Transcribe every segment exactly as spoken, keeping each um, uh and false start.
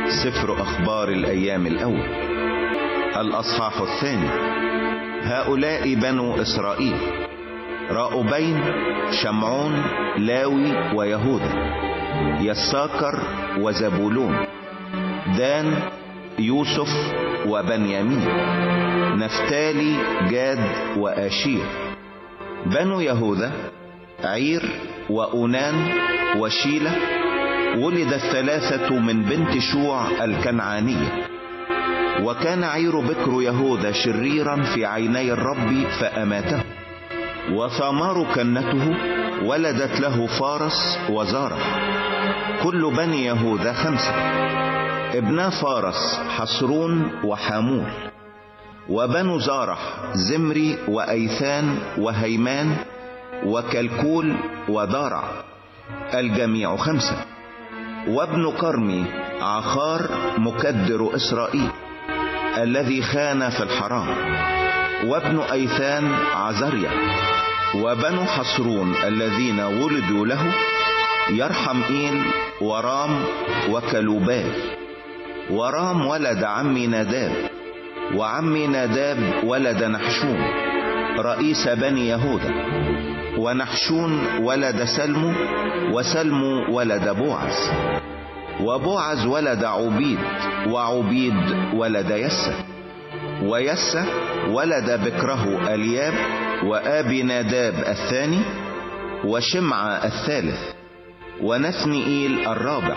سفر أخبار الأيام الأول الأصحاح الثاني. هؤلاء بنو إسرائيل: راؤبين، شمعون، لاوي ويهوذا، يساكر وزبولون، دان، يوسف وبنيامين، نفتالي، جاد وآشير. بنو يهوذا: عير وأونان وشيلة، ولد الثلاثة من بنت شوع الكنعانية. وكان عير بكر يهوذا شريرا في عيني الرب فأماته. وثامار كنته ولدت له فارس وزارح. كل بني يهوذا خمسة. ابنا فارس حصرون وحامول. وبنو زارح: زمري وأيثان وهيمان وكلكول ودارع، الجميع خمسة. وابن كرمي: عخار مكدر إسرائيل الذي خان في الحرام. وابن أيثان: عزريا. وبنو حصرون الذين ولدوا له: يرحمئيل ورام وكلوبال. ورام ولد عمي ناداب، وعمي ناداب ولد نحشون رئيس بني يهوذا. ونحشون ولد سلمو، وسلمو ولد بوعز. وبوعز ولد عبيد، وعبيد ولد يسى. ويسى ولد بكره الياب، وآبي ناداب الثاني، وشمعة الثالث، ونثنئيل الرابع،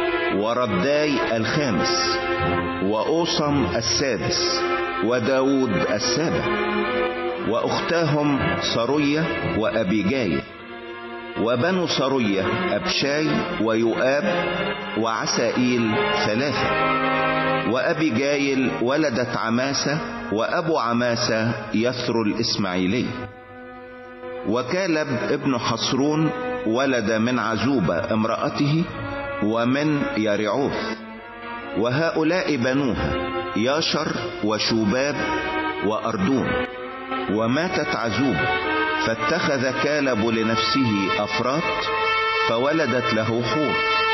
ورداي الخامس، وأوصم السادس، وداود السابع. وأختاهم صروية وأبيجايل. وبنو صروية: أبشاي ويؤاب وعسائيل ثلاثة. وأبيجايل ولدت عماسة، وأبو عماسة يثر الإسماعيلي. وكالب ابن حصرون ولد من عزوبة امرأته ومن يرعوث. وهؤلاء بنوها: ياشر وشوباب وأردون. وماتت عزوبة، فاتخذ كالب لنفسه أفراط، فولدت له حور.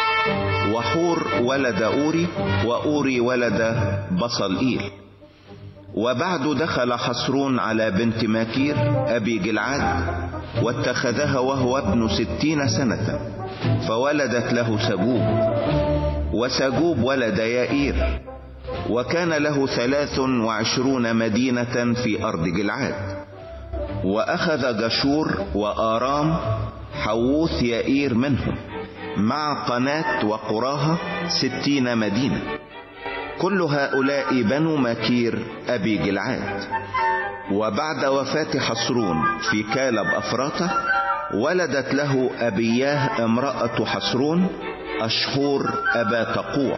وحور ولد أوري، وأوري ولد بصلئيل. وبعد دخل حصرون على بنت ماكير أبي جلعاد، واتخذها وهو ابن ستين سنة، فولدت له سجوب. وسجوب ولد يائير. وكان له ثلاث وعشرون مدينة في أرض جلعاد. وأخذ جشور وآرام حووث يائير منهم، مع قناة وقراها ستين مدينة. كل هؤلاء بنو ماكير أبي جلعاد. وبعد وفاة حصرون في كالب أفراطة، ولدت له أبياه امرأة حصرون أشحور أبا تقوع.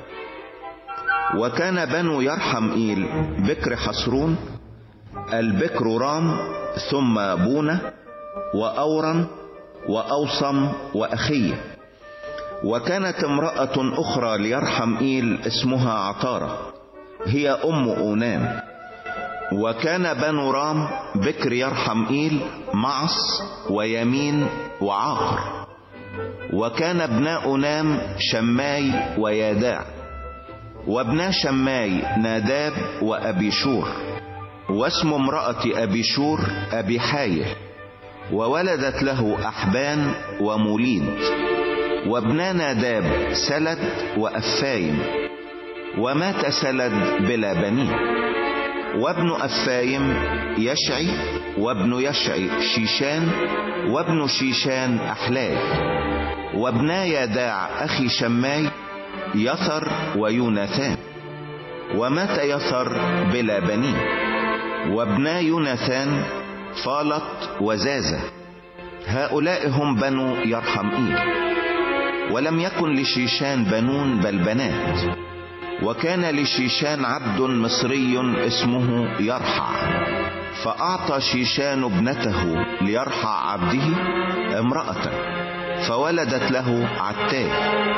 وكان بنو يرحمئيل بكر حصرون: البكر رام، ثم بونة وأورا وأوصم وأخية. وكانت امرأة أخرى ليرحمئيل اسمها عطارة، هي أم أونام. وكان بنو رام بكر يرحمئيل معص ويمين وعاقر. وكان ابناء أونام شماي وياداع. وابنا شماي ناداب وأبيشور. واسم امرأة أبيشور أبي حايل، وولدت له أحبان وموليد. وابنا ناداب سلد وأفايم، ومات سلد بلا بنين. وابن أفايم يشعي، وابن يشعي شيشان، وابن شيشان أحلاي. وابنا يداع أخي شماي يثر ويوناثان، ومات يثر بلا بنين. وابنا يوناثان فالط وزازة. هؤلاء هم بنو يرحمئيل. ولم يكن لشيشان بنون بل بنات. وكان لشيشان عبد مصري اسمه يرحع، فأعطى شيشان ابنته ليرحع عبده امرأة، فولدت له عتاي.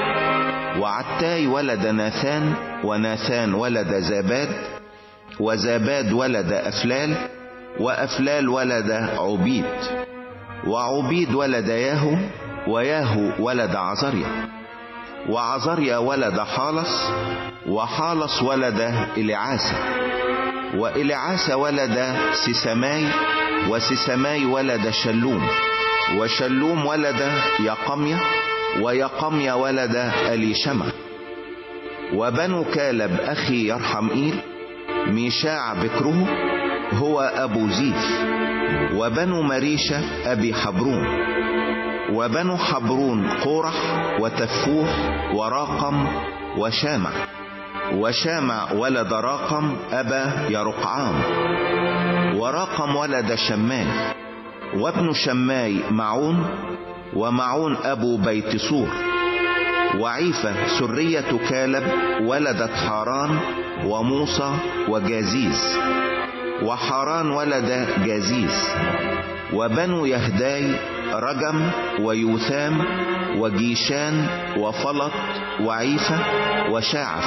وعتاي ولد ناثان، وناثان ولد زاباد، وزاباد ولد أفلال، وأفلال ولد عبيد. وعبيد ولد ياهو، وياهو ولد عزريا. وعزريا ولد حالص، وحالص ولد إليعاسة، وإليعاسة ولد سيسماي، وسيسماي ولد شلوم، وشلوم ولد يقميا، ويقميا ولد أليشمع. وبنو كالب أخي يرحمئيل ميشاع بكره هو أبو زيف، وبنو مريشة أبي حبرون. وبنو حبرون قورح وتفوح وراقم وشامع، وشامع ولد راقم أبا يرقعام، وراقم ولد شماي، وابن شماي معون، ومعون أبو بيت صور. وعيفة سرية كالب ولدت حاران وموسى وجازيز، وحاران ولد جازيز. وبنو يهداي رجم ويوثام وجيشان وفلط وعيفة وشاعف.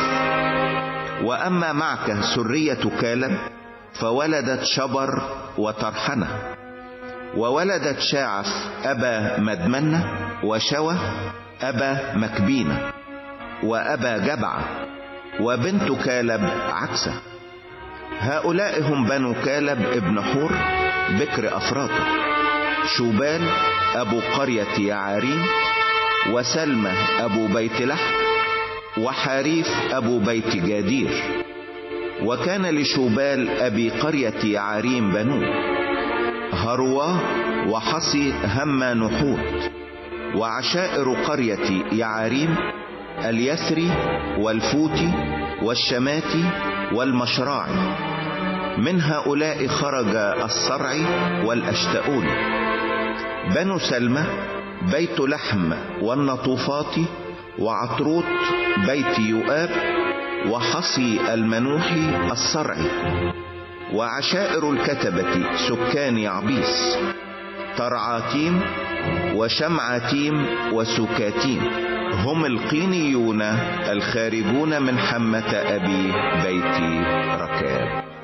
وأما معك سرية كالب فولدت شبر وترحنة. وولدت شاعف أبا مدمنة، وشوى أبا مكبينة، وأبا جبعة. وبنت كالب عكسة. هؤلاء هم بنو كالب ابن حور بكر أفراطة: شوبال أبو قرية يعاريم، وسلمى أبو بيت لحم، وحاريف أبو بيت جادير. وكان لشوبال أبي قرية يعاريم بنون: هرواه وحصي هما نحوت. وعشائر قرية يعاريم: اليثري والفوتي والشماتي والمشراعي. من هؤلاء خرج الصرعي والأشتؤون. بنو سلمى: بيت لحم والنطوفات، وعطروت بيت يؤاب، وحصي المنوحي الصرعي. وعشائر الكتبة سكان يعبيس: ترعاتيم وشمعاتيم وسكاتيم، هم القينيون الخارجون من حمة أبي بيت ركاب.